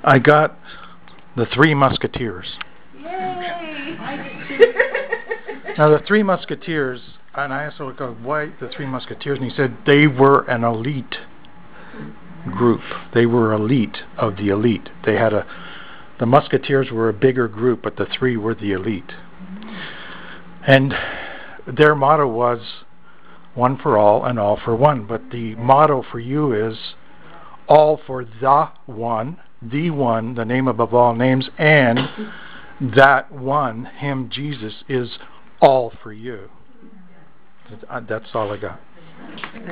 I got the Three Musketeers. Yay! Now, the Three Musketeers, and I asked him, why the Three Musketeers? And he said they were an elite group. They were elite of the elite. The Musketeers were a bigger group, but the three were the elite. And their motto was one for all and all for one. But the motto for you is all for the one, the name above all names, and that one, him, Jesus, is all for you. That's all I got.